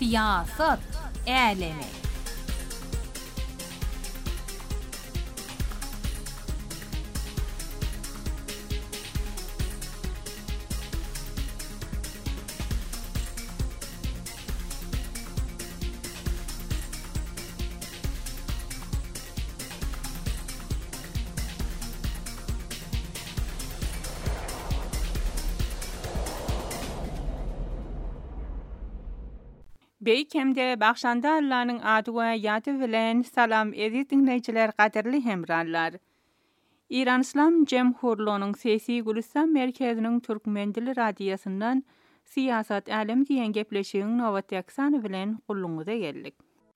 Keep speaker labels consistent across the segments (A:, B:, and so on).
A: Siyaset Alemi.
B: Beýkemde bagşanda Allah'nyň ady we ýady bilen salam ezi dinleýijiler, gaderli hemranlar. İran İslam Jemhurluğunyň sesi Gülistan merkeziniň türkmen dili radiosyndan Siýasat Alemi diýen gepleşigiň nowat ýaksany bilen gulluňyza geldik.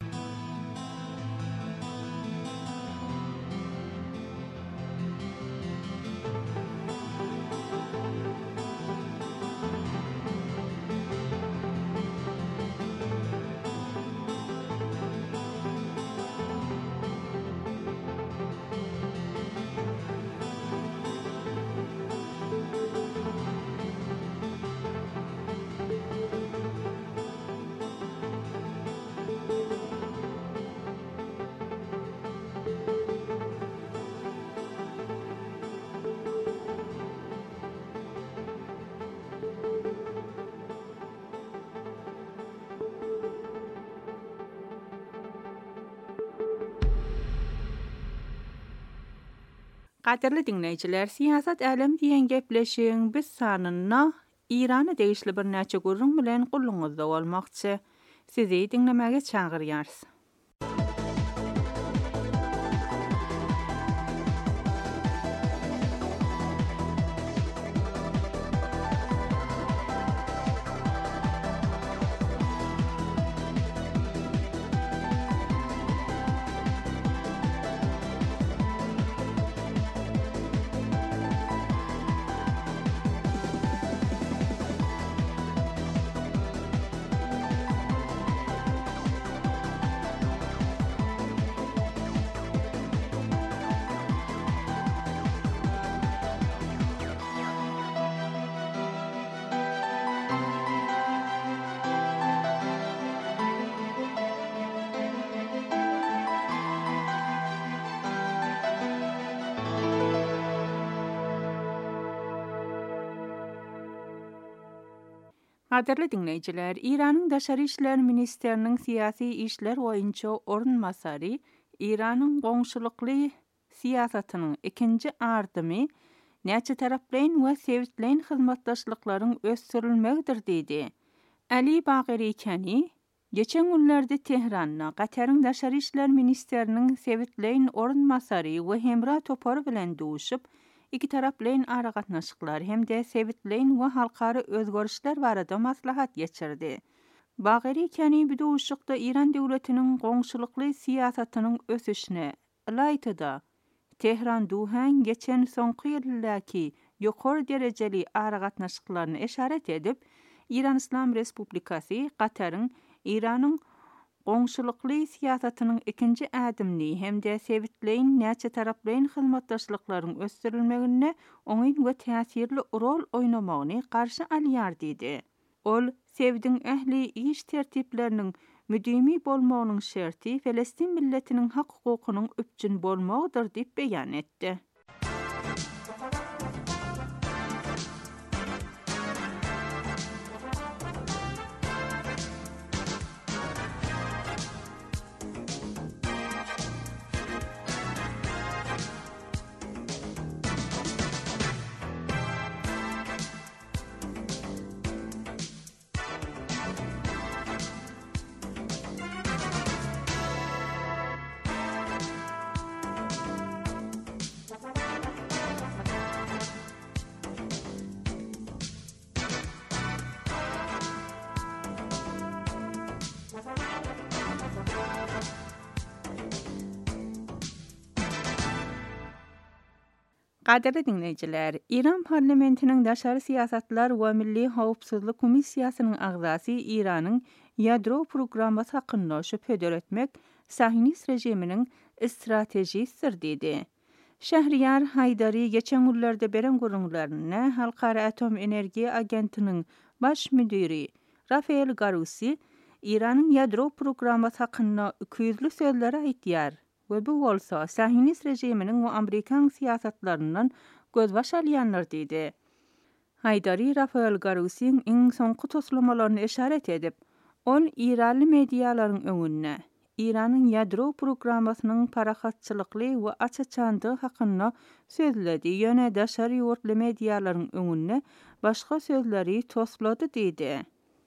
B: Gaderli dinleýijiler, Siýasat Alemi diýen gepleşigiň biz sanyna Irana degişli bir näçe gurrun bilen gulluňyzda bolmakçy. Sizi dinlemäge çagyrýarys. Gaderli dinleýijiler, Iranyň Daşary işler ministeriniň siýasy işler boýunça orunmasary, Iranyň goňşulykly siýasatynyň ikinji ardymy näçe taraplaýyn we sevitleýän hyzmatdaşlyklaryň ösdürilmegidir diýdi. Ali Bagiri Kani geçen günlerde Tehranda Gataryň Daşary işler ministeriniň sevitleýän orunmasary we Hemra Topar bilen duşup iki taraplaýyn ara gatnaşyklar hem-de sevitleýän we halkary özgörüşler barada maslahat geçirdi. Bagiri Kani bu duşukda İran döwletiniň goňşulykly siýasatynyň ösüşine ýaýtdy. Tehran duhan geçen soňky ýyllarky ýokary derejeli ara gatnaşyklaryny eşaret edip, İran İslam Respublikasy Gataryň Iranyň goňşulykly siýasatynyň ikinji adymny hem-de sevitleýän näçe taraplaýyn hyzmatdaşlyklaryň ösdürilmegine oňyn we täsirli rol oýnamagyny garşy alýar diýdi. Ol, sevdiň ähli iş tertipleriniň müdimi bolmagynyň şerti Filistin milletiniň hak hukukynyň öpjün bolmagydyr diýip beýan etdi. Gaderli dinleýijiler, İran parlamentiniň daşary siýasatlar we milli howpsuzlyk komissiýasynyň agzasy Iranyň ýadro programmasy hakynda şüphe etmek Sahinist rejiminiň stratejisidir diýdi. Şähriyar Haydary geçen günlerde beren gurulmalarına Halkara Atom Enerji Agentiniň baş müdiri Rafael Grossi İranın yadro programması hakkında küýüzli sözleri aýtýar we bu bolsa Sahinist rejiminiň we Amerikan siýasatlarynyň gözbaş alýanlar diýdi. Haydari Rafael Garusin iň soňky toslamalaryny eşaret edip, ol İranly mediýalaryň öňünde İranyň yadro programasynyň parahatçylykly we açaçandygy hakynda sözledi. Ýöne daşary ýurtly mediýalaryň öňünde başga sözleri toslady diýdi.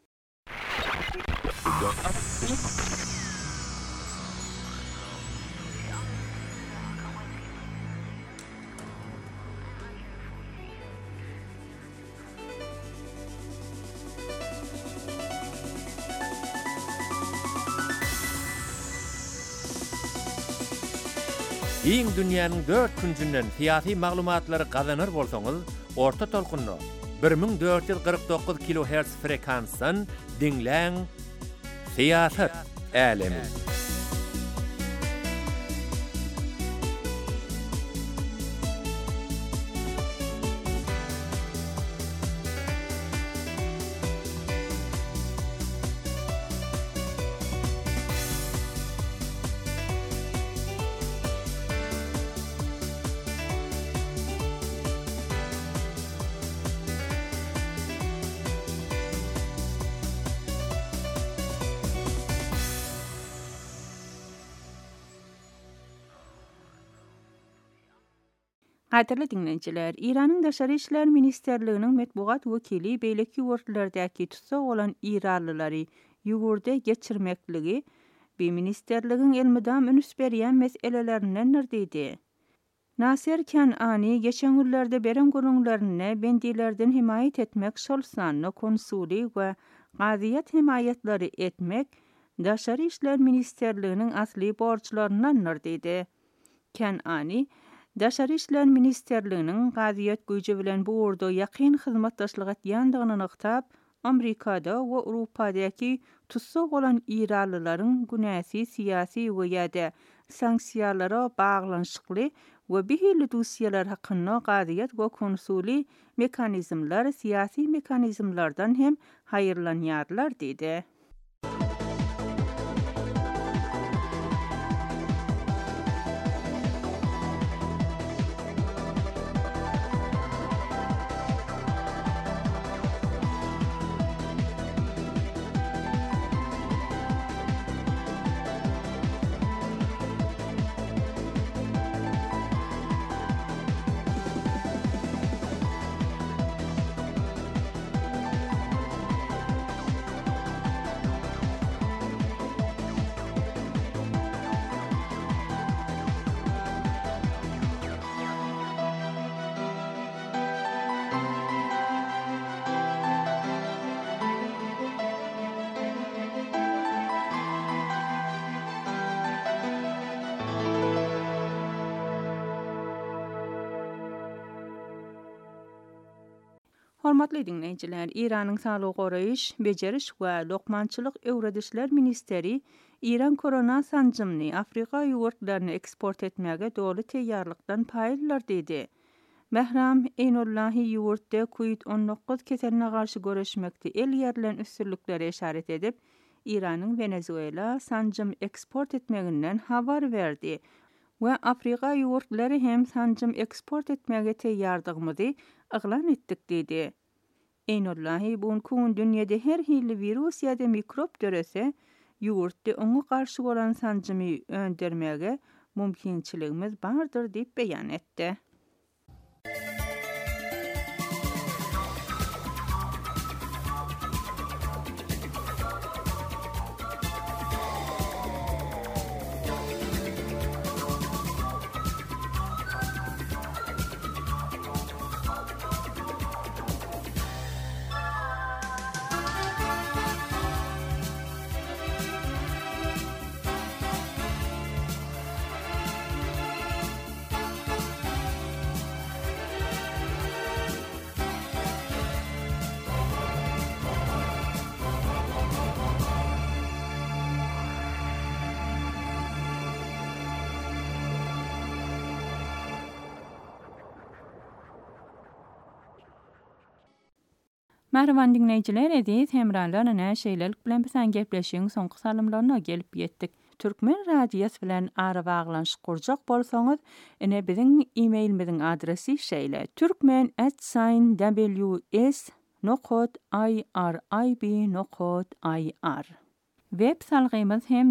C: Iň dünýäniň 4 küncünden fiýaty maglumatlary gazanır bolsaňyz, orta tolkunly 1449 kHz frekansdan dinläň. Siýasat älemi.
B: Haderli dinleyijiler, İranyň Daşary işler ministerliginiň medbugat wekili beýleki ýurtlardaky tutsak olan İranlylary ýugurda geçirmekligi we ministerligiň elmydam ünüs berýän meselelerinden diýdi. Nasir Kanani geçen günlerde beren gurulmalarına bendilerden himayet etmek şol sanly konsuli we gaziýet himayetleri etmek Daşary işler ministerliginiň asly borçlaryndan diýdi. Kanani Daşary işler ministerliginiň gaziýet güýji bilen bu urda ýakyn hyzmatdaşlyk etýändigini nyktap, Amerikada we Ewropadaky tutsak olan İranlylaryň günäsi siýasy we ýa-da sanksiýalara baglanyşykly we behili dosiýalar hakynda gaziýet we konsuli mekanizmlar siýasy mekanizmlardan hem haýyrlanýarlar diýdi. Hormatly dinleyijiler, İranyň Saglyk goraýyş, bejeriş we lokmançylyk öwredişler ministeri İran korona sanjymyny Afrika ýurtlaryna eksport etmäge dogry teýýarlykdan paýlylar diýdi. Mehram Eynullahi ýurtda COVID-19 keseline garşy göreşmekde el ýerlen üstünlikleri eşaret edip, İranyň Venezuela sanjym eksport etmeginden habar berdi. We Afrika ýurtlary hem sanjym eksport etmäge teýýardygymyzy aglan etdik diýdi. Eynullahi buňky dünýede her hili virus ýa-da mikrop dörese, ýurtda oňa garşy bolan sanjymy öndermäge mümkinçiligimiz bardyr diýip beýan etdi. Merhaban dinleyiciler, edit hemralarına näşeýlelik bilen bilen gepleşiň soňky salymlaryna gelip ýetdik. Türkmen radiýasy bilen ara baglanyş kurjak bolsaňyz, ene biziň e-mailimiziň adresi şeýle: turkmen@ws.irib.ir. Web salgymyz hem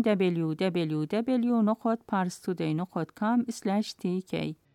B: www.parstoday.com/tk.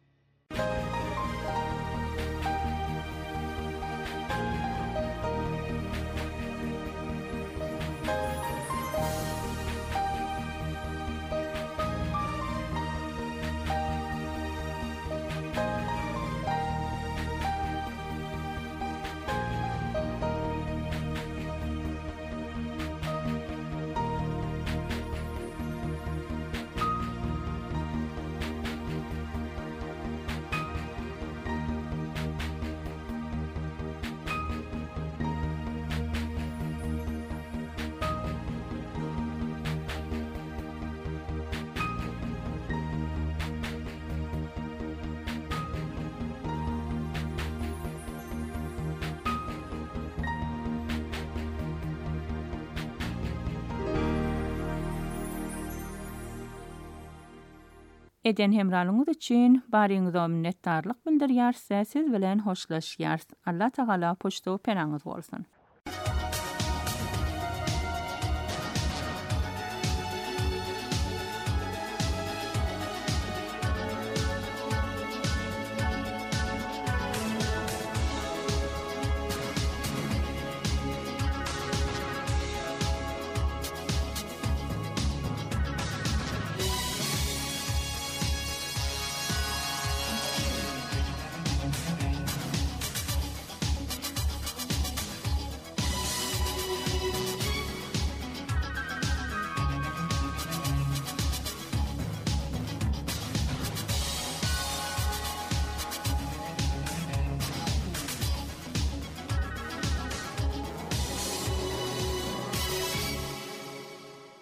B: Eden hemralyňyz üçin baryňyza minnetdarlyk bildirýär. Siz bilen hoşlaşýar. Allah Taala poştow penaňyz bolsun.